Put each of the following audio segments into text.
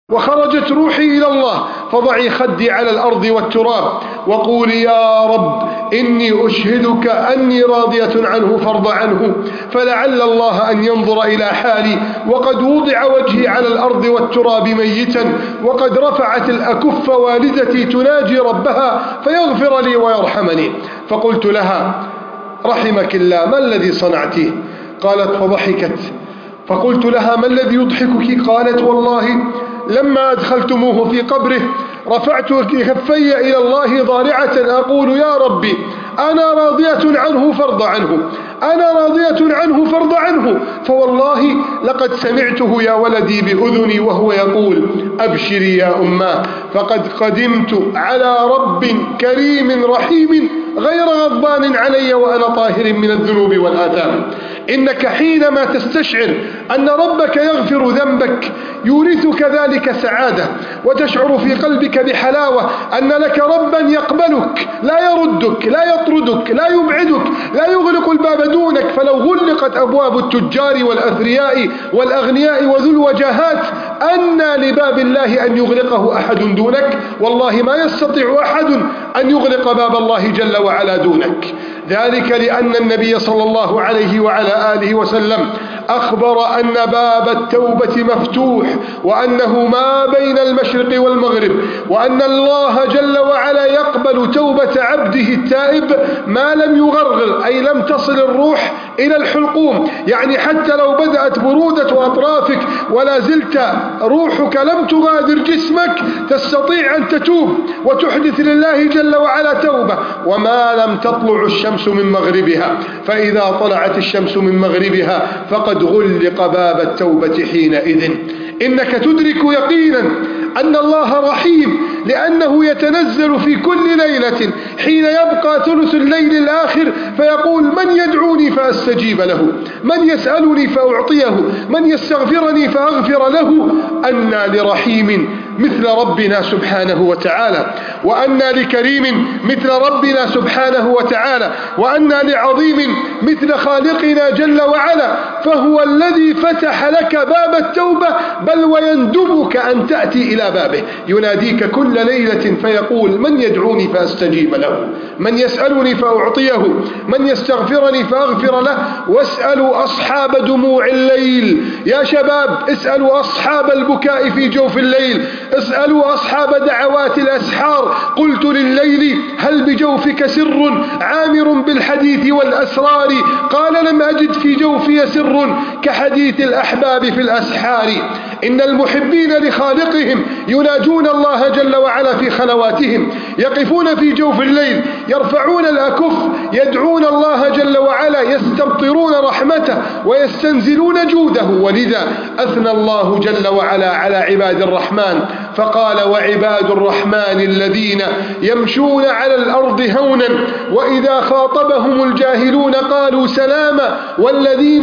وخرجت روحي إلى الله، فضعي خدي على الأرض والتراب وقولي يا رب إني أشهدك أني راضية عنه فارض عنه، فلعل الله أن ينظر إلى حالي وقد وضع وجهي على الأرض والتراب ميتا، وقد رفعت الأكف والدتي تناجي ربها فيغفر لي ويرحمني. فقلت لها رحمك الله ما الذي صنعته؟ قالت فضحكت. فقلت لها ما الذي يضحكك؟ قالت والله لما أدخلتموه في قبره رفعت كفي إلى الله ضارعة أقول يا ربي أنا راضية عنه فارض عنه، أنا راضية عنه فارض عنه. فوالله لقد سمعته يا ولدي بأذني وهو يقول أبشري يا أماه فقد قدمت على رب كريم رحيم غير غضبان علي وأنا طاهر من الذنوب والآثام. إنك حينما تستشعر أن ربك يغفر ذنبك يورثك ذلك سعادة، وتشعر في قلبك بحلاوة أن لك ربا يقبلك لا يردك لا يطردك لا يبعدك لا يغلق الباب دونك. فلو غلقت أبواب التجار والأثرياء والأغنياء وذو الوجاهات أن لباب الله أن يغلقه أحد دونك؟ والله ما يستطيع أحد أن يغلق باب الله جل وعلا دونك. ذلك لأن النبي صلى الله عليه وعلى آله وسلم أخبر أن باب التوبة مفتوح، وأنه ما بين المشرق والمغرب، وأن الله جل وعلا يقبل توبة عبده التائب ما لم يغرغر، أي لم تصل الروح إلى الحلقوم. يعني حتى لو بدأت برودة أطرافك ولا زلت روحك لم تغادر جسمك تستطيع أن تتوب وتحدث لله جل وعلا توبة، وما لم تطلع الشمس من مغربها. فإذا طلعت الشمس من مغربها فقد غلق باب التوبة حينئذ. إنك تدرك يقينا أن الله رحيم، لأنه يتنزل في كل ليلة حين يبقى ثلث الليل الآخر فيقول من يدعوني فأستجيب له، من يسألني فأعطيه، من يستغفرني فأغفر له. أنى لرحيم مثل ربنا سبحانه وتعالى، وأنى لكريم مثل ربنا سبحانه وتعالى، وأنى لعظيم مثل خالقنا جل وعلا. فهو الذي فتح لك باب التوبة، بل ويندبك أن تأتي إلى بابه، يناديك كل ليلة فيقول من يدعوني فأستجيب له، من يسألني فأعطيه، من يستغفرني فأغفر له. واسألوا أصحاب دموع الليل يا شباب، اسألوا أصحاب البكاء في جوف الليل، اسألوا أصحاب دعوات الأسحار. قلت لليل هل بجوفك سر عامر بالحديث والأسرار؟ قال لم أجد في جوفي سر كحديث الأحباب في الأسحار. إن المحبين لخالقهم يناجون الله جل وعلا في خلواتهم، يقفون في جوف الليل يرفعون الأكف يدعون الله جل وعلا، يستمطرون رحمته ويستنزلون جوده. ولذا أثنى الله جل وعلا على عباد الرحمن فقال وعباد الرحمن الذين يمشون على الأرض هونا وإذا خاطبهم الجاهلون قالوا سلاما والذين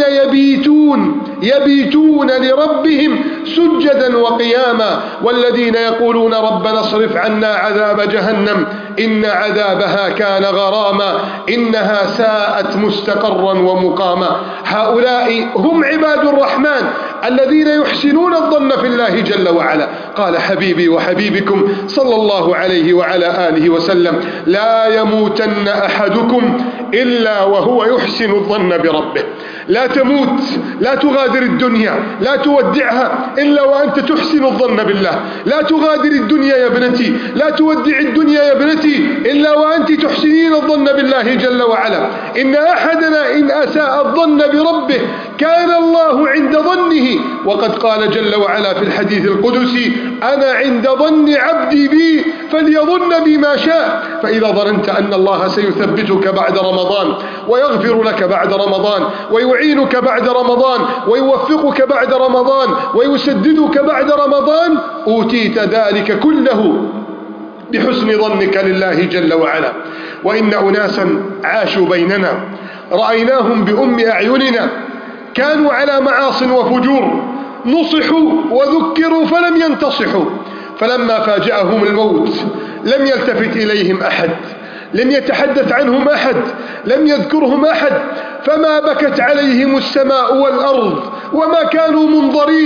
يبيتون لربهم سجدا وقياما والذين يقولون ربنا اصرف عنا عذاب جهنم إن عذابها كان غراما إنها ساءت مستقرا ومقاما. هؤلاء هم عباد الرحمن الذين يحسنون الظن في الله جل وعلا. قال حبيبي وحبيبكم صلى الله عليه وعلى آله وسلم لا يموتن أحدكم إلا وهو يحسن الظن بربه. لا تموت، لا تغادر الدنيا، لا تودعها إلا وأنت تحسن الظن بالله. لا تغادر الدنيا يا ابنتي، لا تودع الدنيا يا ابنتي إلا وأنت تحسنين الظن بالله جل وعلا. إن أحدنا إن أساء الظن بربه كان الله عند ظنه، وقد قال جل وعلا في الحديث القدسي أنا عند ظن عبدي بي فليظن بما شاء. فإذا ظننت أن الله سيثبتك بعد رمضان ويغفر لك بعد رمضان ويعينك بعد رمضان ويوفقك بعد رمضان ويسددك بعد رمضان أوتيت ذلك كله بحسن ظنك لله جل وعلا. وإن أناسا عاشوا بيننا رأيناهم بأم أعيننا كانوا على معاص وفجور، نصحوا وذكروا فلم ينتصحوا، فلما فاجأهم الموت لم يلتفت إليهم أحد، لم يتحدث عنهم أحد، لم يذكرهم أحد، فما بكت عليهم السماء والأرض وما كانوا منظرين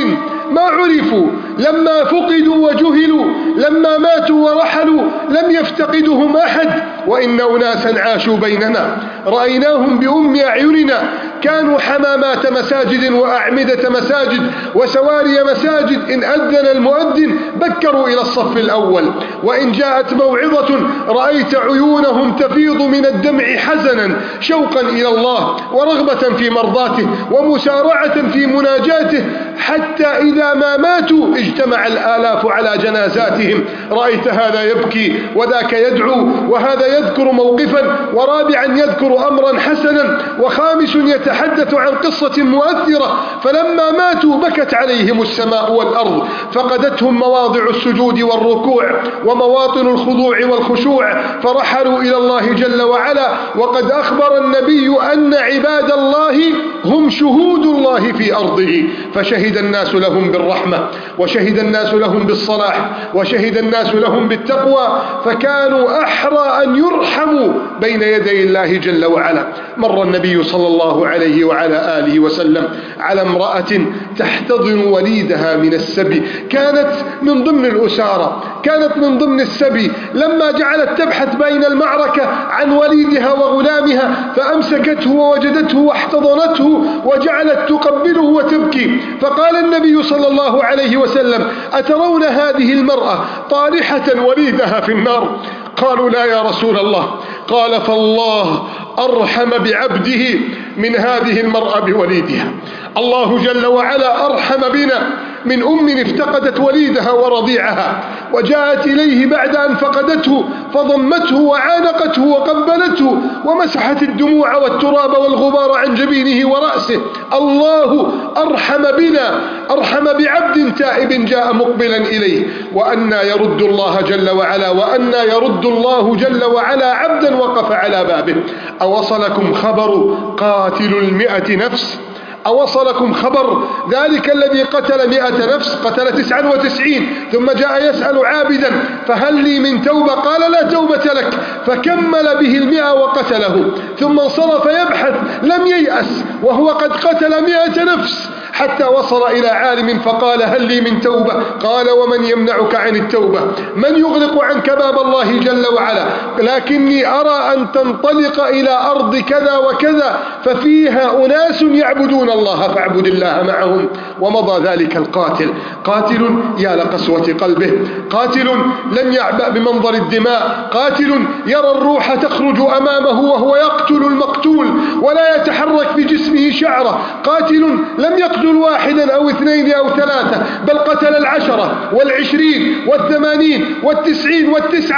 ما عرفوا، لما فقدوا وجهلوا، لما ماتوا ورحلوا لم يفتقدهم أحد. وإن أناسا عاشوا بيننا رأيناهم بأم أعيننا، كانوا حمامات مساجد وأعمدة مساجد وسواري مساجد، إن أذن المؤذن بكروا إلى الصف الأول، وإن جاءت موعظة رأيت عيونهم تفيض من الدمع حزنا شوقا إلى الله ورغبة في مرضاته ومسارعة في مناجاته، حتى إذا ما ماتوا اجتمع الآلاف على جنازاتهم. رأيت هذا يبكي وذاك يدعو، وهذا يذكر موقفا، ورابعا يذكر أمرا حسنا، وخامس يتحدث عن قصة مؤثرة. فلما ماتوا بكت عليهم السماء والأرض، فقدتهم مواضع السجود والركوع ومواطن الخضوع والخشوع، فرحلوا إلى الله جل وعلا. وقد أخبر النبي أن عباد الله هم شهود الله في أرضه، فشهد الناس لهم بالرحمة، وشهد الناس لهم بالصلاح، وشهد الناس لهم بالتقوى، فكانوا أحرى أن يرحموا بين يدي الله جل وعلا. مر النبي صلى الله عليه وعلى آله وسلم على امرأة تحتضن وليدها من السبي، كانت من ضمن الأسارة، كانت من ضمن السبي، لما جعلت تبحث بين المعركة عن وليدها وغلامها فأمسكته ووجدته واحتضنته وجعلت تقبله وتبكي. فقال النبي صلى الله عليه وسلم: أترون هذه المرأة طارحة وليدها في النار؟ قالوا: لا يا رسول الله. قال: فالله أرحم بعبده من هذه المرأة بوليدها. الله جل وعلا أرحم بنا من أم افتقدت وليدها ورضيعها، وجاءت إليه بعد أن فقدته فضمته وعانقته وقبلته ومسحت الدموع والتراب والغبار عن جبينه ورأسه. الله أرحم بنا، أرحم بعبد تائب جاء مقبلا إليه. وأنا يرد الله جل وعلا، وأنا يرد الله جل وعلا عبدا وقف على بابه. أوصلكم خبر قاتل 100 نفس؟ أوصلكم خبر ذلك الذي قتل 100 نفس؟ قتل 99 ثم جاء يسأل عابدا: فهل لي من توبة؟ قال: لا توبة لك، فكمل به 100 وقتله، ثم انصرف يبحث، لم ييأس وهو قد قتل 100 نفس، حتى وصل إلى عالم فقال: هل لي من توبة؟ قال: ومن يمنعك عن التوبة؟ من يغلق عنك باب الله جل وعلا؟ لكني أرى أن تنطلق إلى أرض كذا وكذا ففيها أناس يعبدون الله فاعبد الله معهم. ومضى ذلك القاتل، قاتل يا لقسوة قلبه، قاتل لم يعبأ بمنظر الدماء، قاتل يرى الروح تخرج أمامه وهو يقتل المقتول ولا يتحرك بجسمه شعرة، قاتل لم يقتل 1 أو 2 أو 3، بل قتل 10 و20 و80 و90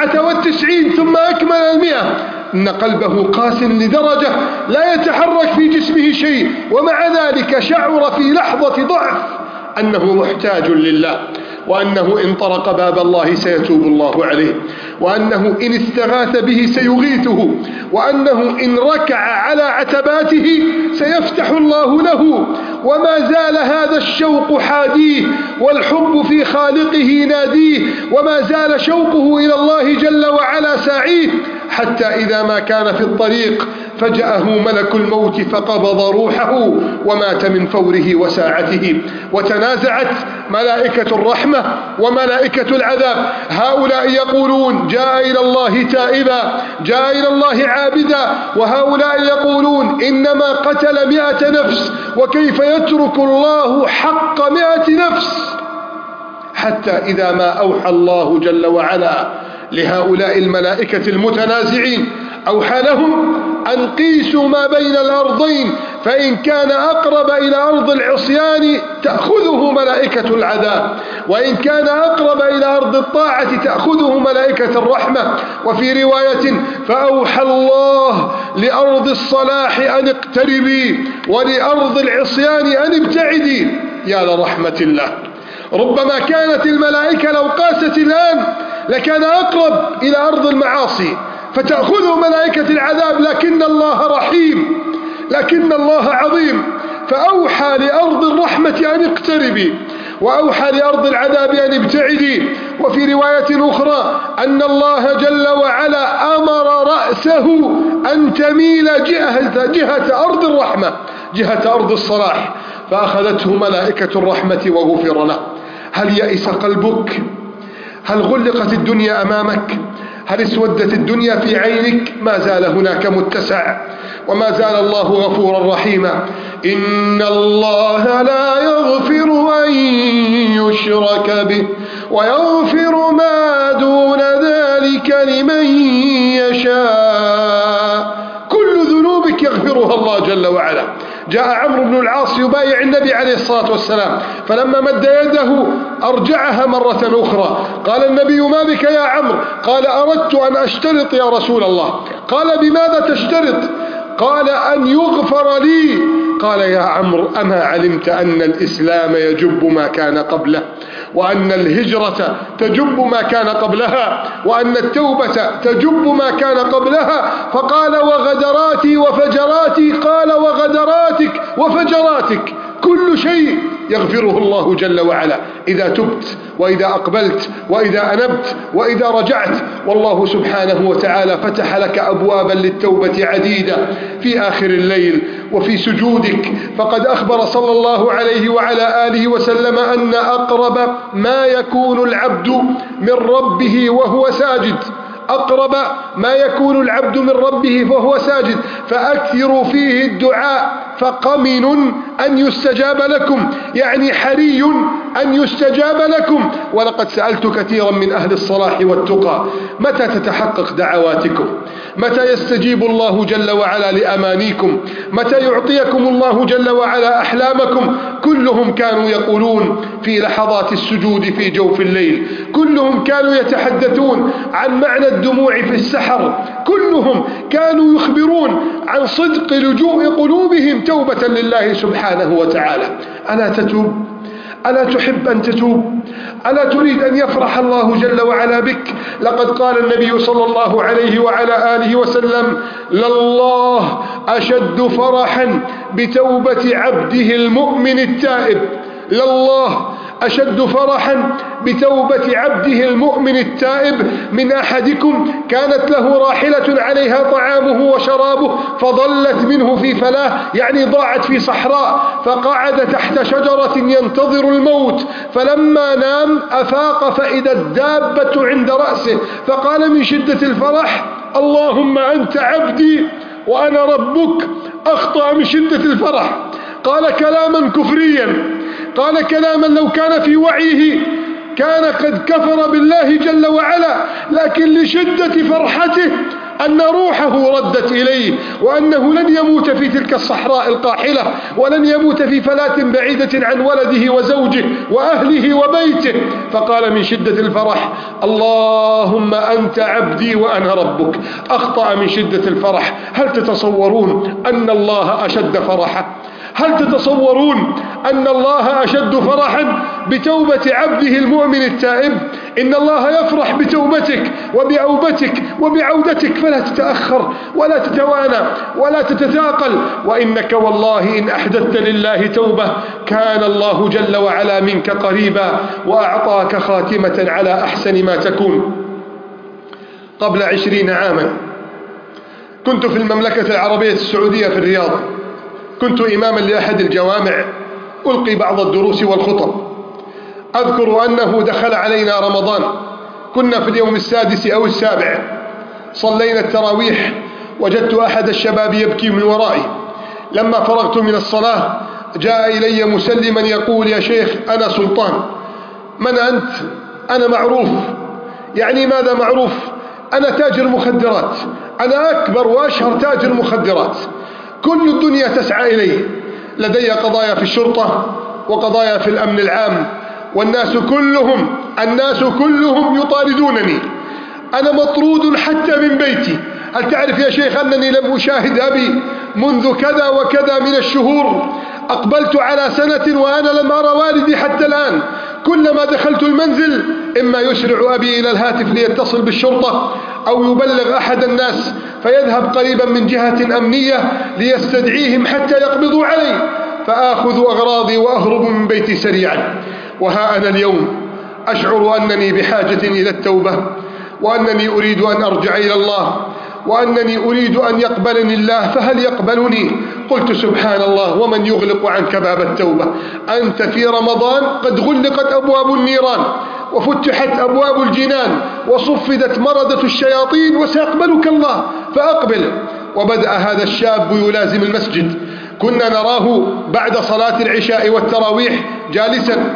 و99 ثم أكمل 100. إن قلبه قاس لدرجة لا يتحرك في جسمه شيء، ومع ذلك شعر في لحظة ضعف أنه محتاج لله، وأنه إن طرق باب الله سيتوب الله عليه، وأنه إن استغاث به سيغيثه، وأنه إن ركع على عتباته سيفتح الله له. وما زال هذا الشوق حاديه، والحب في خالقه ناديه، وما زال شوقه إلى الله جل وعلا ساعيه، حتى إذا ما كان في الطريق فجأه ملك الموت فقبض روحه ومات من فوره وساعته. وتنازعت ملائكة الرحمة وملائكة العذاب، هؤلاء يقولون: جاء إلى الله تائبا، جاء إلى الله عابدا، وهؤلاء يقولون: إنما قتل 100 نفس، وكيف يترك الله حق 100 نفس؟ حتى إذا ما أوحى الله جل وعلا لهؤلاء الملائكة المتنازعين أوحى لهم أن قيسوا ما بين الأرضين، فإن كان أقرب إلى أرض العصيان تأخذه ملائكة العذاب، وإن كان أقرب إلى أرض الطاعة تأخذه ملائكة الرحمة. وفي رواية: فأوحى الله لأرض الصلاح أن اقتربي ولأرض العصيان أن ابتعدي. يا لرحمة الله! ربما كانت الملائكة لو قاست الآن لكان أقرب إلى أرض المعاصي فتأخذه ملائكة العذاب، لكن الله رحيم، لكن الله عظيم، فأوحى لأرض الرحمة أن اقتربي، وأوحى لأرض العذاب أن ابتعدي. وفي رواية أخرى أن الله جل وعلا أمر رأسه أن تميل جهة أرض الرحمة، جهة أرض الصلاح، فأخذته ملائكة الرحمة وغفر له. هل يئس قلبك؟ هل غلقت الدنيا أمامك؟ هل اسودت الدنيا في عينك؟ ما زال هناك متسع، وما زال الله غفورا رحيما. إن الله لا يغفر أن يشرك به ويغفر ما دون ذلك لمن يشاء. كل ذنوبك يغفرها الله جل وعلا. جاء عمرو بن العاص يبايع النبي عليه الصلاة والسلام، فلما مد يده أرجعها مرة أخرى. قال النبي: ما بك يا عمرو؟ قال: أردت أن أشترط يا رسول الله. قال: بماذا تشترط؟ قال: أن يغفر لي. قال: يا عمرو، أما علمت أن الإسلام يجب ما كان قبله، وأن الهجرة تجب ما كان قبلها، وأن التوبة تجب ما كان قبلها؟ فقال: وغدراتي وفجراتي. قال: وغدراتك وفجراتك كل شيء يغفره الله جل وعلا إذا تبت، وإذا أقبلت، وإذا أنبت، وإذا رجعت. والله سبحانه وتعالى فتح لك أبوابا للتوبة عديدة في آخر الليل وفي سجودك. فقد أخبر صلى الله عليه وعلى آله وسلم أن أقرب ما يكون العبد من ربه وهو ساجد، أقرب ما يكون العبد من ربه فهو ساجد، فأكثروا فيه الدعاء فقمن أن يستجاب لكم، يعني حري أن يستجاب لكم. ولقد سألت كثيرا من أهل الصلاح والتقى: متى تتحقق دعواتكم؟ متى يستجيب الله جل وعلا لأمانيكم؟ متى يعطيكم الله جل وعلا أحلامكم؟ كلهم كانوا يقولون في لحظات السجود في جوف الليل، كلهم كانوا يتحدثون عن معنى الدموع في السحر، كلهم كانوا يخبرون عن صدق لجوء قلوبهم توبة لله سبحانه وتعالى. ألا تتوب؟ ألا تحب أن تتوب؟ ألا تريد أن يفرح الله جل وعلا بك؟ لقد قال النبي صلى الله عليه وعلى آله وسلم: لله أشد فرحا بتوبة عبده المؤمن التائب. لله أشد فرحا بتوبة عبده المؤمن التائب من أحدكم كانت له راحلة عليها طعامه وشرابه فضلت منه في فلاة، يعني ضاعت في صحراء، فقعد تحت شجرة ينتظر الموت، فلما نام أفاق فإذا الدابة عند رأسه، فقال من شدة الفرح: اللهم أنت عبدي وأنا ربك. أخطأ من شدة الفرح، قال كلاما كفريا، قال كلاما لو كان في وعيه كان قد كفر بالله جل وعلا، لكن لشدة فرحته أن روحه ردت إليه، وأنه لن يموت في تلك الصحراء القاحلة، ولن يموت في فلاة بعيدة عن ولده وزوجه وأهله وبيته، فقال من شدة الفرح: اللهم أنت عبدي وأنا ربك. أخطأ من شدة الفرح. هل تتصورون أن الله أشد فرحا؟ هل تتصورون أن الله أشد فرحا بتوبة عبده المؤمن التائب؟ إن الله يفرح بتوبتك وبأوبتك وبعودتك، فلا تتأخر ولا تتوانى ولا تتثاقل. وإنك والله إن أحدثت لله توبة كان الله جل وعلا منك قريبا وأعطاك خاتمة على أحسن ما تكون. قبل 20 عاما كنت في المملكة العربية السعودية في الرياض، كنت إماما لأحد الجوامع ألقي بعض الدروس والخطب. أذكر أنه دخل علينا رمضان، كنا في اليوم 6 أو 7، صلينا التراويح، وجدت أحد الشباب يبكي من ورائي. لما فرغت من الصلاة جاء إلي مسلما يقول: يا شيخ أنا سلطان. من أنت؟ أنا معروف. يعني ماذا معروف؟ أنا تاجر مخدرات، أنا أكبر وأشهر تاجر مخدرات، كل الدنيا تسعى إلي، لدي قضايا في الشرطة وقضايا في الأمن العام، والناس كلهم يطاردونني، أنا مطرود حتى من بيتي. هل تعرف يا شيخ أنني لم أشاهد أبي منذ كذا وكذا من الشهور؟ أقبلت على سنة وأنا لم أرى والدي حتى الآن. كلما دخلت المنزل إما يسرع أبي إلى الهاتف ليتصل بالشرطة أو يبلغ أحد الناس فيذهب قريبا من جهة أمنية ليستدعيهم حتى يقبضوا علي، فآخذ أغراضي وأهرب من بيتي سريعا. وها أنا اليوم أشعر أنني بحاجة إلى التوبة، وأنني أريد أن أرجع إلى الله، وأنني أريد أن يقبلني الله. فهل يقبلني؟ قلت سبحان الله، ومن يغلق عنك باب التوبة؟ أنت في رمضان قد غلقت أبواب النيران وفتحت أبواب الجنان وصفدت مردة الشياطين وسيقبلك الله، فأقبل. وبدأ هذا الشاب يلازم المسجد. كنا نراه بعد صلاة العشاء والتراويح جالسا،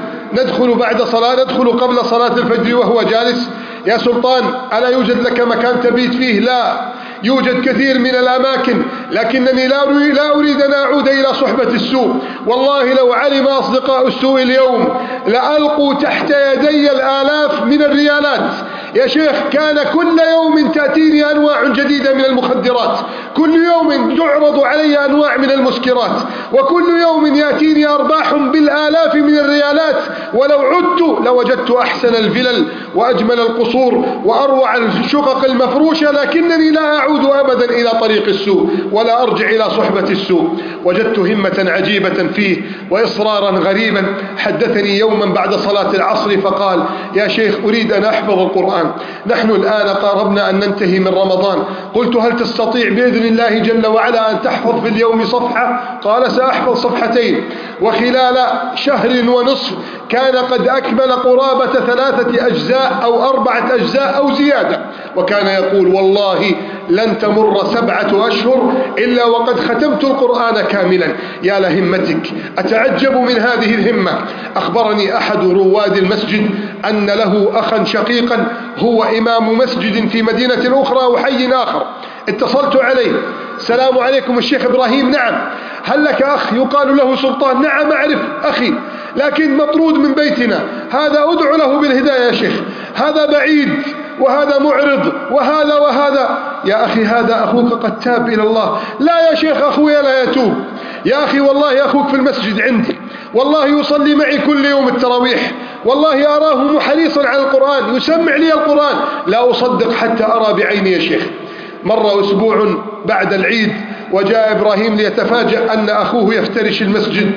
ندخل قبل صلاة الفجر وهو جالس. يا سلطان، ألا يوجد لك مكان تبيت فيه؟ لا، يوجد كثير من الأماكن، لكنني لا أريد أن أعود إلى صحبة السوء. والله لو علم أصدقاء السوء اليوم لألقوا تحت يدي الآلاف من الريالات. يا شيخ، كان كل يوم تأتيني أنواع جديدة من المخدرات، كل يوم تعرض علي أنواع من المسكرات، وكل يوم يأتيني أرباح بالآلاف من الريالات، ولو عدت لوجدت أحسن الفلل وأجمل القصور وأروع الشقق المفروشة، لكنني لا أعود أبدا إلى طريق السوء ولا أرجع إلى صحبة السوء. وجدت همة عجيبة فيه وإصرارا غريبا. حدثني يوما بعد صلاة العصر فقال: يا شيخ، أريد أن أحفظ القرآن، نحن الآن قاربنا أن ننتهي من رمضان. قلت: هل تستطيع بإذن الله جل وعلا أن تحفظ في اليوم صفحة؟ قال: سأحفظ صفحتين. وخلال شهر ونصف كان قد أكمل قرابة 3 أجزاء أو 4 أجزاء أو زيادة، وكان يقول: والله لن تمر 7 أشهر إلا وقد ختمت القرآن كاملا. يا لهمتك، أتعجب من هذه الهمة. أخبرني أحد رواد المسجد أن له أخا شقيقا هو إمام مسجد في مدينة أخرى وحي آخر. اتصلت عليه: السلام عليكم الشيخ إبراهيم. نعم. هل لك أخ يقال له سلطان؟ نعم أعرف أخي، لكن مطرود من بيتنا. هذا أدعو له بالهداية يا شيخ، هذا بعيد وهذا معرض وهذا. يا أخي، هذا أخوك قد تاب إلى الله. لا يا شيخ، أخوي لا يتوب. يا أخي، والله أخوك في المسجد عندي، والله يصلي معي كل يوم التراويح، والله أراه حريصا على القرآن، يسمع لي القرآن. لا أصدق حتى أرى بعيني يا شيخ. مر أسبوع بعد العيد وجاء إبراهيم ليتفاجأ أن أخوه يفترش المسجد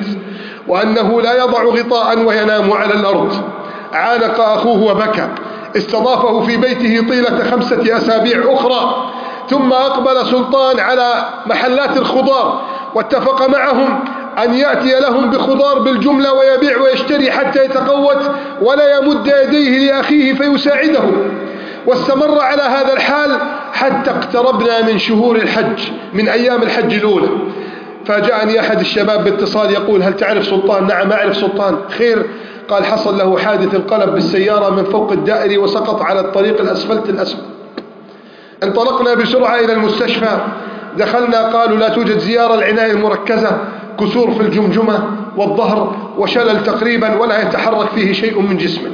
وأنه لا يضع غطاء وينام على الأرض. عانق أخوه وبكى. استضافه في بيته طيلة 5 أسابيع أخرى، ثم أقبل سلطان على محلات الخضار واتفق معهم أن يأتي لهم بخضار بالجملة ويبيع ويشتري حتى يتقوت ولا يمد يديه لأخيه فيساعده. واستمر على هذا الحال حتى اقتربنا من شهور الحج، من أيام الحج الأولى. فجاءني أحد الشباب باتصال يقول: هل تعرف سلطان؟ نعم أعرف سلطان. خير؟ قال: حصل له حادث، انقلب بالسيارة من فوق الدائري وسقط على الطريق الأسفلت الأسفل. انطلقنا بسرعة إلى المستشفى. دخلنا، قالوا: لا توجد زيارة العناية المركزة، كسور في الجمجمة والظهر وشلل تقريبا ولا يتحرك فيه شيء من جسمه.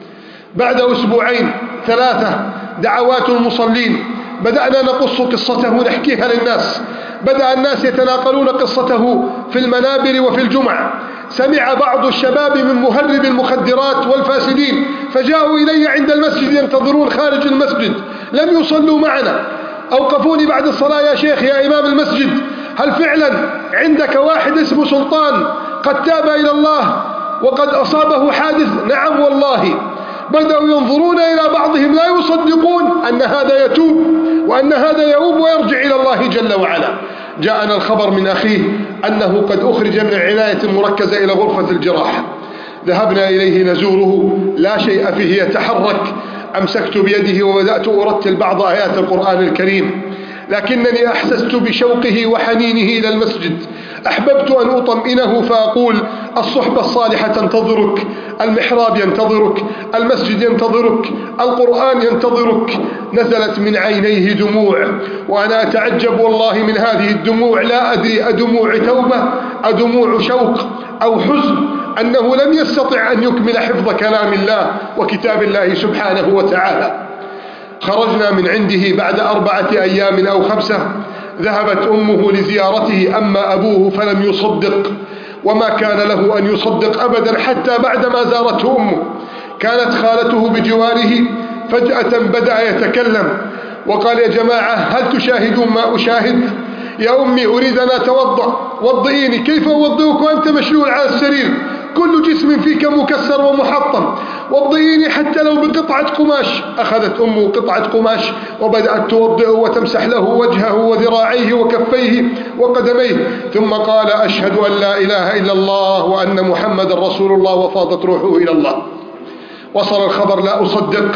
بعد 2 3 دعوات المصلين، بدأنا نقص قصته نحكيها للناس. بدأ الناس يتناقلون قصته في المنابر وفي الجمع. سمع بعض الشباب من مهرب المخدرات والفاسدين فجاءوا إلي عند المسجد ينتظرون خارج المسجد، لم يصلوا معنا. أوقفوني بعد الصلاة: يا شيخ، يا إمام المسجد، هل فعلا عندك واحد اسمه سلطان قد تاب إلى الله وقد أصابه حادث؟ نعم والله. بدأوا ينظرون إلى بعضهم لا يصدقون أن هذا يتوب وأن هذا يؤوب ويرجع إلى الله جل وعلا. جاءنا الخبر من أخيه أنه قد أخرج من العناية المركزة إلى غرفة الجراحة. ذهبنا إليه نزوره، لا شيء فيه يتحرك. أمسكت بيده وبدأت أرتل بعض آيات القرآن الكريم، لكنني أحسست بشوقه وحنينه إلى المسجد. أحببت أن أطمئنه فأقول: الصحبة الصالحة تنتظرك، المحراب ينتظرك، المسجد ينتظرك، القرآن ينتظرك. نزلت من عينيه دموع، وأنا أتعجب والله من هذه الدموع. لا أدري أدموع توبة، أدموع شوق أو حزن، أنه لم يستطع أن يكمل حفظ كلام الله وكتاب الله سبحانه وتعالى. خرجنا من عنده بعد 4 أيام أو 5. ذهبت أمه لزيارته، أما أبوه فلم يصدق، وما كان له أن يصدق أبدا حتى بعدما زارته أمه. كانت خالته بجواره، فجأة بدأ يتكلم وقال: يا جماعة، هل تشاهدون ما أشاهد؟ يا أمي، أريد أن أتوضأ، وضئيني. كيف أوضئك وأنت مشلول على السرير؟ كل جسم فيك مكسر ومحطم. وضئيني حتى لو بقطعة قماش. أخذت أمه قطعة قماش وبدأت توضئه وتمسح له وجهه وذراعيه وكفيه وقدميه، ثم قال: أشهد أن لا إله إلا الله وأن محمد رسول الله، وفاضت روحه إلى الله. وصل الخبر لا أصدق،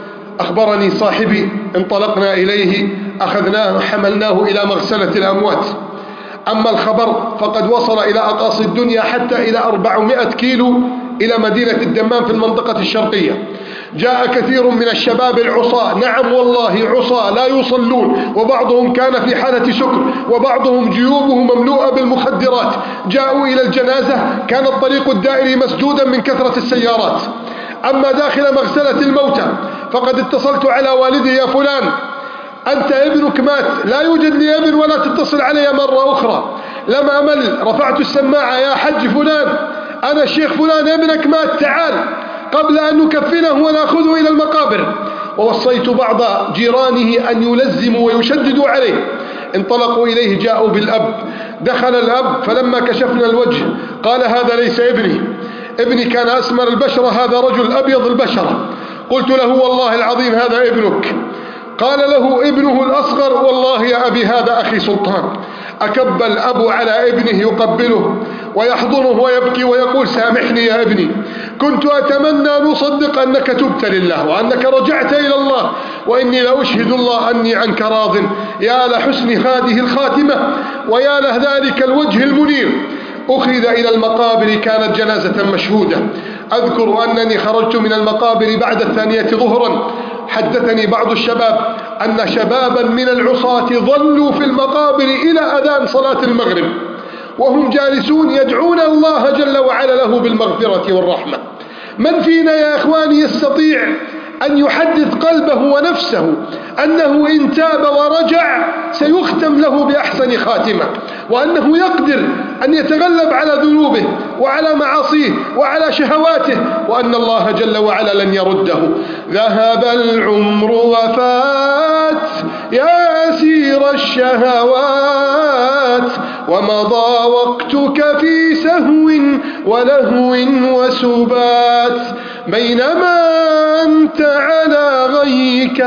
أخبرني صاحبي، انطلقنا إليه، أخذناه حملناه إلى مغسلة الأموات. أما الخبر فقد وصل إلى أقاصي الدنيا حتى إلى 400 كيلو إلى مدينة الدمام في المنطقة الشرقية. جاء كثير من الشباب العصاة، نعم والله عصاة لا يصلون، وبعضهم كان في حالة سكر، وبعضهم جيوبه مملوءة بالمخدرات. جاءوا إلى الجنازة، كان الطريق الدائري مسدودا من كثرة السيارات. أما داخل مغسلة الموتى فقد اتصلت على والده: يا فلان أنت ابنك مات، لا يوجد لي ابن ولا تتصل علي مرة أخرى. لم أمل، رفعت السماعة: يا حج فلان، أنا الشيخ فلان، ابنك مات، تعال قبل أن نكفنه ونأخذه إلى المقابر. ووصيت بعض جيرانه أن يلزموا ويشددوا عليه. انطلقوا إليه، جاءوا بالأب. دخل الأب، فلما كشفنا الوجه قال: هذا ليس ابني كان أسمر البشرة، هذا رجل أبيض البشرة. قلت له: والله العظيم هذا ابنك. قال له ابنه الأصغر: والله يا أبي هذا أخي سلطان. أكب الأب على ابنه يقبله ويحضنه ويبكي ويقول: سامحني يا ابني، كنت أتمنى أن أصدق أنك تبت لله وأنك رجعت إلى الله، وإني لأشهد الله أني عنك راض. يا لحسن هذه الخاتمة، ويا لذلك الوجه المنير. أخذ إلى المقابر، كانت جنازة مشهودة. أذكر أنني خرجت من المقابر بعد 2 ظهرا. حدثني بعض الشباب أن شبابا من العصاة ظلوا في المقابر إلى أذان صلاة المغرب، وهم جالسون يدعون الله جل وعلا له بالمغفرة والرحمة. من فينا يا إخواني يستطيع أن يحدث قلبه ونفسه أنه إن تاب ورجع سيختم له بأحسن خاتمة، وأنه يقدر أن يتغلب على ذنوبه وعلى معاصيه وعلى شهواته، وأن الله جل وعلا لن يرده؟ ذهب العمر وفات يا أسير الشهوات، ومضى وقتك في سهو ولهو وسبات، بينما أنت على غيك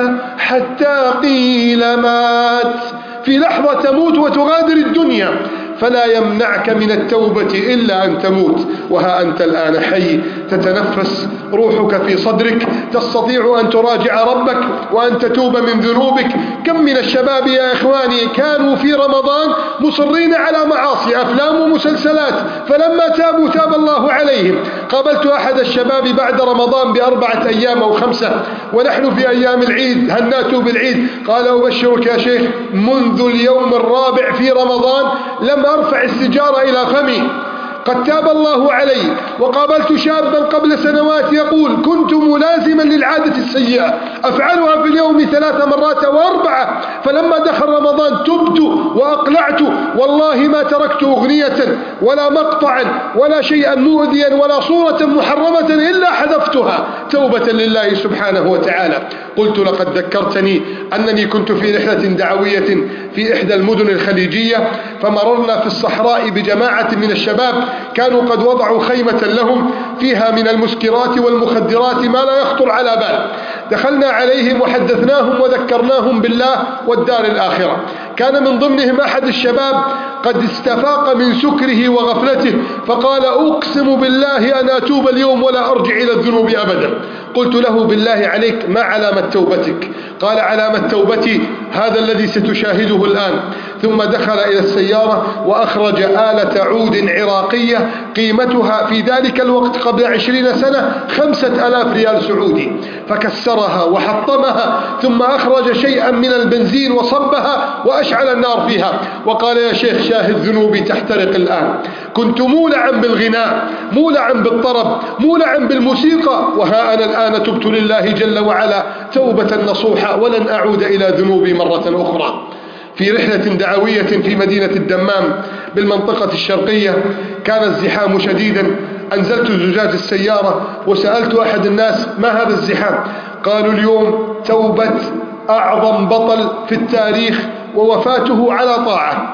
حتى قيل مات. في لحظة تموت وتغادر الدنيا، فلا يمنعك من التوبة إلا أن تموت. وها أنت الآن حي، تتنفس، روحك في صدرك، تستطيع أن تراجع ربك وأن تتوب من ذنوبك. كم من الشباب يا إخواني كانوا في رمضان مصرين على معاصي، أفلام ومسلسلات، فلما تابوا تاب الله عليهم. قابلت أحد الشباب بعد رمضان ب4 أيام أو 5، ونحن في أيام العيد، هناتوا بالعيد. قال: أبشرك يا شيخ، منذ اليوم الرابع في رمضان لم أرفع السجارة إلى فمي، قد تاب الله علي. وقابلت شابا قبل سنوات يقول: كنت ملازما للعادة السيئة، أفعلها في اليوم 3 مرات و4، فلما دخل رمضان تبت وأقلعت، والله ما تركت أغنية ولا مقطعا ولا شيئا مؤذيا ولا صورة محرمة إلا حذفتها توبة لله سبحانه وتعالى. قلت: لقد ذكرتني أنني كنت في رحلة دعوية في إحدى المدن الخليجية، فمررنا في الصحراء بجماعة من الشباب كانوا قد وضعوا خيمة لهم فيها من المسكرات والمخدرات ما لا يخطر على بال. دخلنا عليهم وحدثناهم وذكرناهم بالله والدار الآخرة. كان من ضمنهم أحد الشباب قد استفاق من سكره وغفلته، فقال: أقسم بالله أن أتوب اليوم ولا أرجع إلى الذنوب أبدا. قلت له: بالله عليك ما علامة توبتك؟ قال: علامة توبتي هذا الذي ستشاهده الآن. ثم دخل إلى السيارة وأخرج آلة عود عراقية قيمتها في ذلك الوقت قبل 20 سنة 5000 ريال سعودي، فكسرها وحطمها، ثم أخرج شيئا من البنزين وصبها وأشعل النار فيها، وقال: يا شيخ شاهد ذنوبي تحترق الآن. كنت مولعا بالغناء، مولعا بالطرب، مولعا بالموسيقى، وها أنا الآن تبت لله جل وعلا توبة نصوحة، ولن أعود إلى ذنوبي مرة أخرى. في رحلة دعوية في مدينة الدمام بالمنطقة الشرقية كان الزحام شديدا. أنزلت زجاج السيارة وسألت أحد الناس: ما هذا الزحام؟ قالوا: اليوم توبة أعظم بطل في التاريخ ووفاته على طاعة.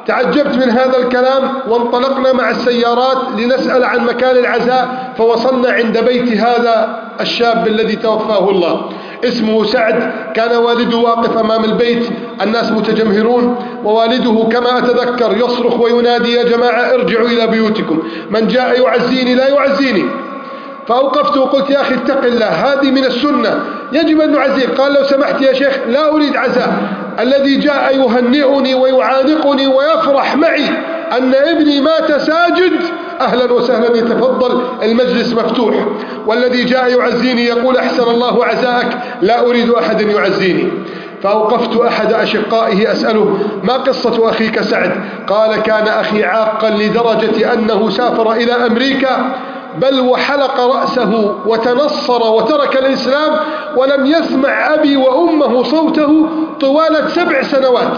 تعجبت من هذا الكلام، وانطلقنا مع السيارات لنسأل عن مكان العزاء، فوصلنا عند بيت هذا الشاب الذي توفاه الله. اسمه سعد، كان والده واقف أمام البيت، الناس متجمهرون، ووالده كما أتذكر يصرخ وينادي: يا جماعة ارجعوا إلى بيوتكم، من جاء يعزيني لا يعزيني. فأوقفت وقلت: يا أخي اتق الله، هذه من السنة، يجب أن نعزيك. قال: لو سمحت يا شيخ لا أريد عزاء، الذي جاء يهنئني ويعانقني ويفرح معي أن ابني مات ساجد، أهلا وسهلا، يتفضل، المجلس مفتوح. والذي جاء يعزيني يقول: أحسن الله عزاءك، لا أريد أحد يعزيني. فأوقفت أحد أشقائه أسأله: ما قصة أخيك سعد؟ قال: كان أخي عاقا لدرجة أنه سافر إلى أمريكا، بل وحلق رأسه وتنصر وترك الإسلام، ولم يسمع أبي وأمه صوته طوال 7 سنوات.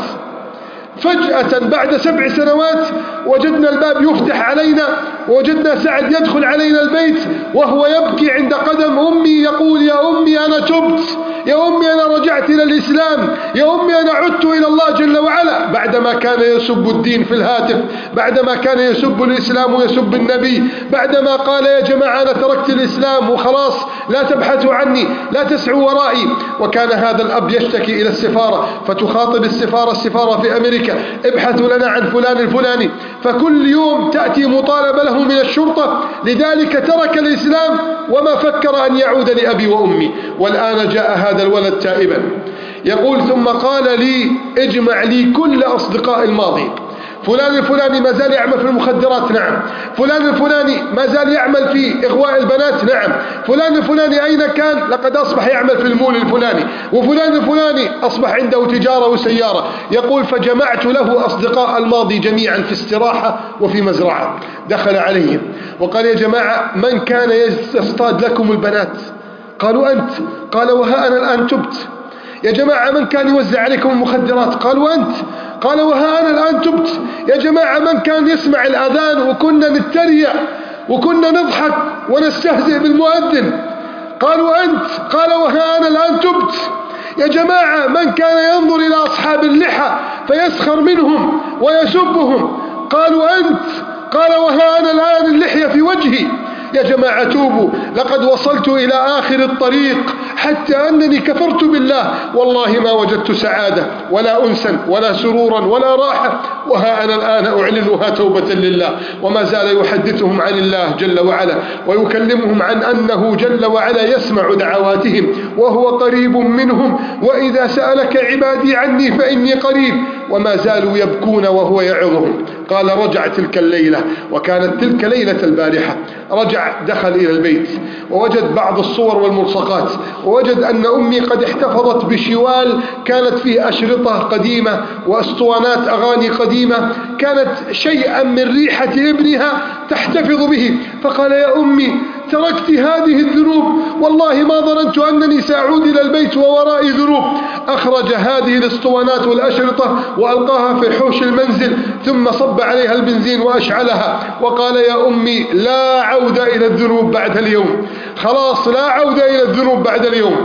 فجأة بعد 7 سنوات وجدنا الباب يفتح علينا، ووجدنا سعد يدخل علينا البيت وهو يبكي عند قدم أمي، يقول: يا أمي أنا تبت، يا أمي أنا رجعت إلى الإسلام، يا أمي أنا عدت إلى الله جل وعلا. بعدما كان يسب الدين في الهاتف، بعدما كان يسب الإسلام ويسب النبي، بعدما قال: يا جماعة أنا تركت الإسلام وخلاص، لا تبحثوا عني، لا تسعوا ورائي. وكان هذا الأب يشتكي إلى السفارة، فتخاطب السفارة في أمريكا: ابحثوا لنا عن فلان الفلاني. فكل يوم تأتي مطالبة له من الشرطة، لذلك ترك الإسلام وما فكر أن يعود لأبي وأمي. والآن جاء هذا الولد تائبا. يقول: ثم قال لي: اجمع لي كل أصدقاء الماضي، فلان الفلاني ما زال يعمل في المخدرات، نعم. فلان الفلاني ما زال يعمل في إغواء البنات، نعم. فلان الفلاني أين كان؟ لقد أصبح يعمل في المول الفلاني. وفلان الفلاني أصبح عنده تجارة وسيارة. يقول: فجمعت له أصدقاء الماضي جميعا في استراحة وفي مزرعة. دخل عليهم وقال: يا جماعة من كان يصطاد لكم البنات؟ قالوا: أنت. قال: وها أنا الآن تبت. يا جماعة من كان يوزع عليكم المخدرات؟ قالوا: أنت. قال: وها أنا الآن تبت. يا جماعة من كان يسمع الأذان وكنا نتريق وكنا نضحك ونستهزئ بالمؤذن؟ قالوا: أنت. قال: وها أنا الآن تبت. يا جماعة من كان ينظر إلى أصحاب اللحى فيسخر منهم ويسبهم؟ قالوا: أنت. قال: وها أنا الآن اللحية في وجهي. يا جماعة توبوا، لقد وصلت إلى آخر الطريق حتى أنني كفرت بالله، والله ما وجدت سعادة ولا أنسا ولا سرورا ولا راحة، وها أنا الآن أعلنها توبة لله. وما زال يحدثهم عن الله جل وعلا، ويكلمهم عن أنه جل وعلا يسمع دعواتهم وهو قريب منهم، وإذا سألك عبادي عني فإني قريب. وما زالوا يبكون وهو يعظهم. قال: رجع تلك الليلة، وكانت تلك ليلة البارحة، رجع دخل إلى البيت ووجد بعض الصور والملصقات، ووجد أن أمي قد احتفظت بشوال كانت فيه أشرطة قديمة وأسطوانات أغاني قديمة، كانت شيئا من ريحة ابنها تحتفظ به. فقال: يا أمي تركت هذه الذنوب، والله ما ظننت أنني سأعود إلى البيت وورائي ذنوب. أخرج هذه الاسطوانات والأشرطة وألقاها في حوش المنزل، ثم صب عليها البنزين وأشعلها، وقال: يا أمي لا عودة إلى الذنوب بعد اليوم، خلاص لا عودة إلى الذنوب بعد اليوم.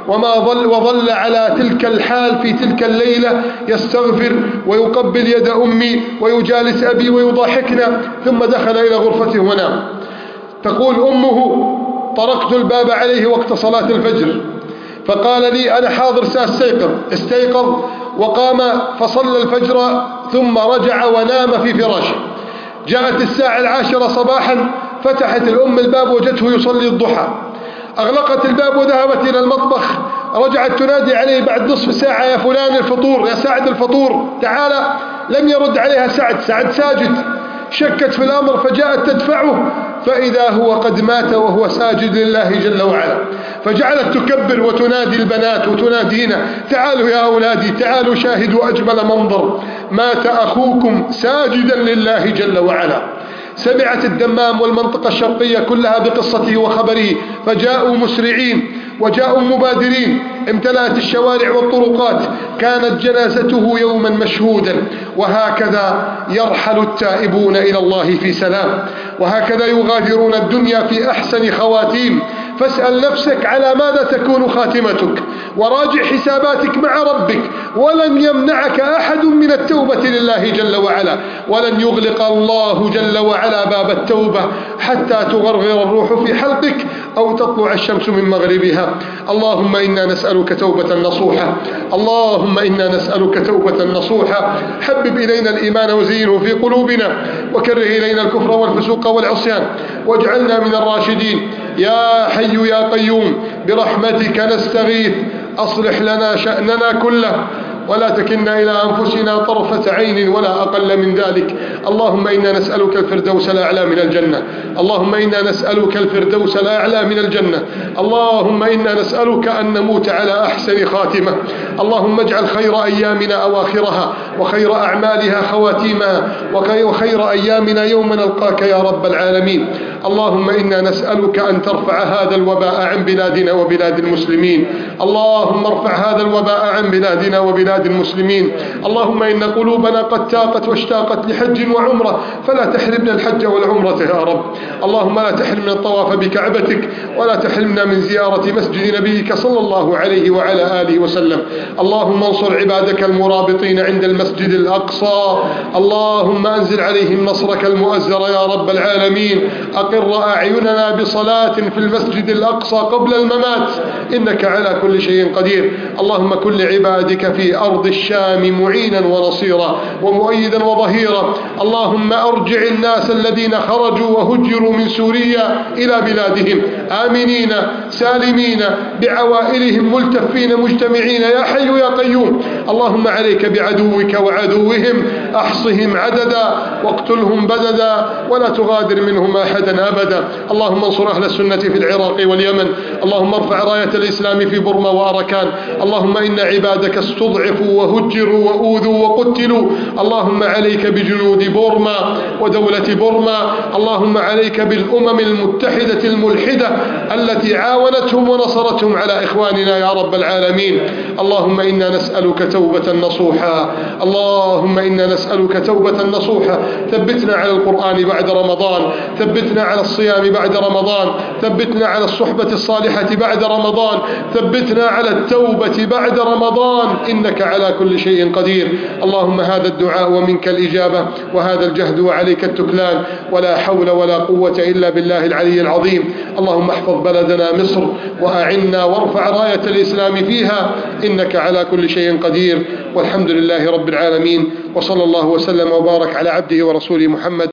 وظل على تلك الحال في تلك الليلة يستغفر ويقبل يد أمي ويجالس أبي ويضاحكنا، ثم دخل إلى غرفته ونام. تقول أمه: طرقت الباب عليه وقت صلاة الفجر، فقال لي: أنا حاضر سأستيقظ. استيقظ وقام فصلى الفجر، ثم رجع ونام في فراشه. جاءت الساعة 10 صباحا، فتحت الأم الباب وجدته يصلي الضحى. أغلقت الباب وذهبت إلى المطبخ، رجعت تنادي عليه بعد نصف ساعة: يا فلان الفطور، يا سعد الفطور، تعال. لم يرد عليها سعد ساجد. شكت في الأمر فجاءت تدفعه، فإذا هو قد مات وهو ساجد لله جل وعلا. فجعلت تكبر وتنادي البنات وتنادينا: تعالوا يا أولادي، تعالوا شاهدوا أجمل منظر، مات أخوكم ساجدا لله جل وعلا. سمعت الدمام والمنطقة الشرقية كلها بقصته وخبره، فجاءوا مسرعين وجاءوا مبادرين، امتلأت الشوارع والطرقات، كانت جنازته يوما مشهودا. وهكذا يرحل التائبون إلى الله في سلام، وهكذا يغادرون الدنيا في أحسن خواتيم. فاسأل نفسك على ماذا تكون خاتمتك، وراجع حساباتك مع ربك. ولن يمنعك أحد من التوبة لله جل وعلا، ولن يغلق الله جل وعلا باب التوبة حتى تغرغر الروح في حلقك أو تطلع الشمس من مغربها. اللهم إنا نسألك توبة نصوحة، اللهم إنا نسألك توبة نصوحة. حبب إلينا الإيمان وزينه في قلوبنا، وكره إلينا الكفر والفسوق والعصيان، واجعلنا من الراشدين. يا حي يا قيوم برحمتك نستغيث، أصلح لنا شأننا كله، ولا تكلنا إلى أنفسنا طرفة عين ولا أقل من ذلك. اللهم إنا نسألك الفردوس الأعلى من الجنة، اللهم إنا نسألك الفردوس الأعلى من الجنة. اللهم إنا نسألك أن نموت على أحسن خاتمة. اللهم اجعل خير أيامنا أواخرها، وخير أعمالها خواتيمها، وخير أيامنا يوم نلقاك يا رب العالمين. اللهم إنا نسألك أن ترفع هذا الوباء عن بلادنا وبلاد المسلمين. اللهم ارفع هذا الوباء عن بلادنا وبلاد المسلمين. اللهم إن قلوبنا قد تاقت واشتاقت لحج وعمرة، فلا تحرمنا الحج والعمرة يا رب. اللهم لا تحرمنا الطواف بكعبتك، ولا تحرمنا من زيارة مسجد نبيك صلى الله عليه وعلى آله وسلم. اللهم انصر عبادك المرابطين عند المسجد الأقصى. اللهم أنزل عليهم نصرك المؤزر يا رب العالمين. أقر أعيننا بصلاة في المسجد الأقصى قبل الممات، إنك على كل شيء قدير. اللهم كن لعبادك في أرض الشام معينا ونصيرا ومؤيدا وظهيرا. اللهم أرجع الناس الذين خرجوا وهجروا من سوريا إلى بلادهم آمنين سالمين بعوائلهم ملتفين مجتمعين يا حي يا قيوم. اللهم عليك بعدوك وعدوهم، أحصهم عددا واقتلهم بددا ولا تغادر منهم أحدا أبدا. اللهم انصر أهل السنة في العراق واليمن. اللهم ارفع راية الإسلام في برما وأركان. اللهم إن عبادك استضعفوا وهجروا وأوذوا وقتلوا. اللهم عليك بجنود برما ودولة برما. اللهم عليك بالأمم المتحدة الملحدة التي عاونتهم ونصرتهم على إخواننا يا رب العالمين. اللهم إنا نسألك توبة نصوحا، اللهم إنا نسألك توبة نصوحا. ثبتنا على القرآن بعد رمضان، ثبتنا على الصيام بعد رمضان، ثبتنا على الصحبة الصالحة بعد رمضان، ثبتنا على التوبة بعد رمضان، إنك على كل شيء قدير. اللهم هذا الدعاء ومنك الإجابة، وهذا الجهد وعليك التكلان، ولا حول ولا قوة إلا بالله العلي العظيم. اللهم احفظ بلدنا مصر وأعنا وارفع راية الإسلام فيها، إنك على كل شيء قدير. والحمد لله رب العالمين، وصلى الله وسلم وبارك على عبده ورسوله محمد.